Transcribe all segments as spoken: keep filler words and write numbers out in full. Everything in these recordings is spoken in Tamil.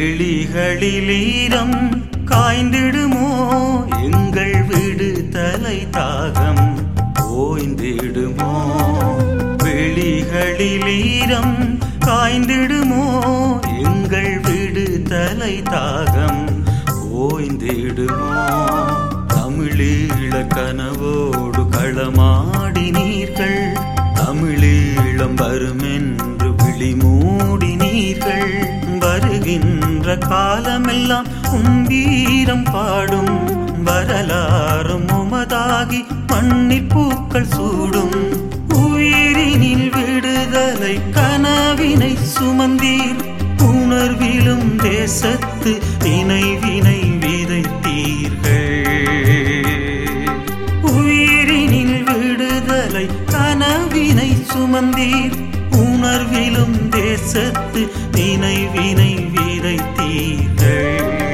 வெளிகளில் ஈரம் காய்ந்திடுமோ எங்கள் விடுதலை தாகம் ஓய்ந்திடுமோ வெளிகளில் ஈரம் காய்ந்திடுமோ எங்கள் விடுதலை தாகம் ஓய்ந்திடுமோ தமிழீழ கனவோடு களமாடினீர்கள் தமிழீழம் வருமென்று விழிமூடினீர்கள் வருகின்ற காலமெல்லாம் உம்பீரம் பாடும் வரலாறும் உமதாகி மண்ணில் பூக்கள் சூடும் உயிரினில் விடுதலை கனவினை சுமந்தீர் உணர்விலும் தேசத்து நினைவினை விதைத்தீர்கள் உயிரினில் விடுதலை கனவினை சுமந்தீர் உணர்விலும் தேசத்து நினைவினை விதைத்தீர்கள்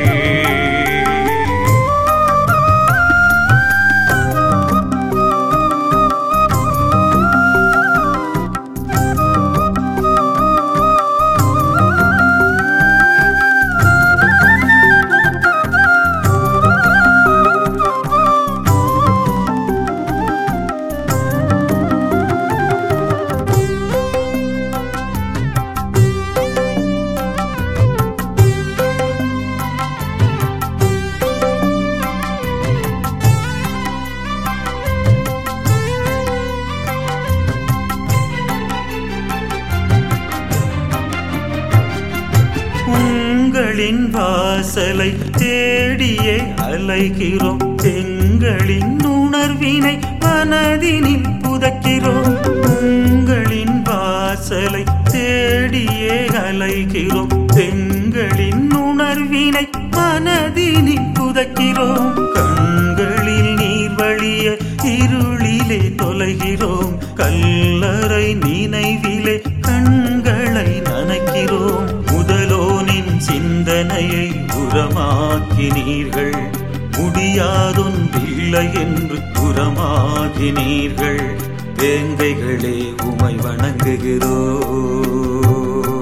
உங்களின் வாசலை தேடியே அலைகிறோம் எங்களின் உணர்வினை மனதினில் புதைக்கிறோம் உங்களின் வாசலை தேடியே அலைகிறோம் எங்களின் உணர்வினை மனதினில் புதைக்கிறோம் கண்களில் நீர் வழிய இருளிலே தொலைகிறோம் கல்லறை நினைவிலே கண்களை நனைக்கிறோம் முதலோனின் சிந்தனையை உரமாக்கினீர்கள் முடியாதொன்றில்லை என்று உரமாகினீர்கள் வேங்கைகளே உமை வணங்குகிறோம்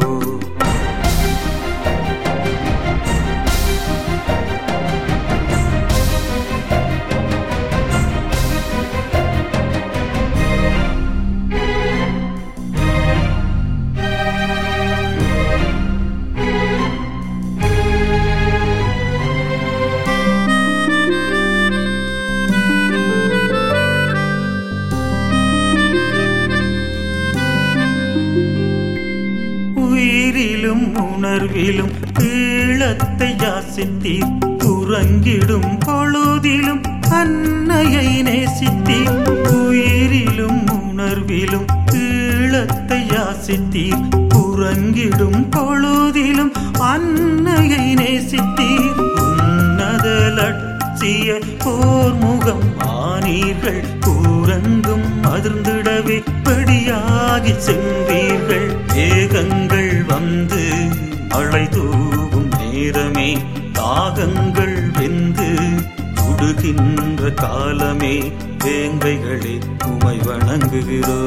உயிரிலும் உணர்விலும் ஈழத்தை யாசித்தீர் உறங்கிடும் பொழுதிலும் அன்னையை நேசித்தீர் உயிரிலும் உணர்விலும் ஈழத்தை யாசித்தீர் உறங்கிடும் பொழுதிலும் அன்னையை நேசித்தீர் உன்னத லட்சிய போர் முகம் ஆனீர்கள் ஊரங்கும் அதிர்ந்திடவே படியாகி சென்றீர்கள் ஏகங்கள் வந்து அழை தூவும் நேரமே தாகங்கள் வெந்து உடுகின்ற காலமே வேங்கைகளே உமை வணங்குகிறோ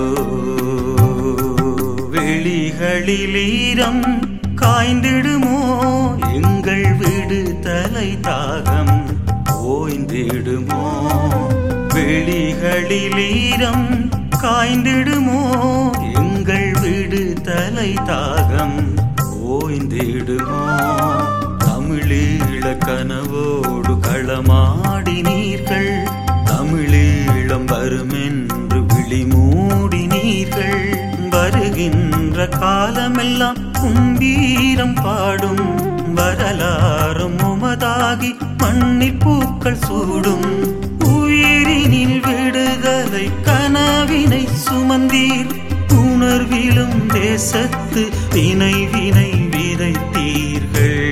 வெளிகளில் ஈரம் காய்ந்திடுமோ எங்கள் விடுதலை தாகம் ஓய்ந்திடுமோ வெளிகளில் ஈரம் காய்ந்திடுமோ எங்கள் விடுதலை தாகம் ஓய்ந்திடுமோ தமிழீழ கனவோடு களமாடினீர்கள் தமிழீழம் வருமென்று விழிமூடினீர்கள் வருகின்ற காலமெல்லாம் உம்பீரம் பாடும் வரலாறும் உமதாகி மண்ணில் பூக்கள் சூடும் உயிரினில் விடுதலை கனவினை சுமந்தீர் உணர்விலும் தேசத்து நினைவினை விதைத்தீர்கள்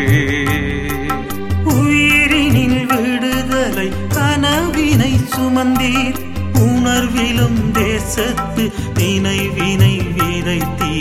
உயிரினில் விடுதலை கனவினை சுமந்தீர் உணர்விலும் தேசத்து நினைவினை விதைத்தீர்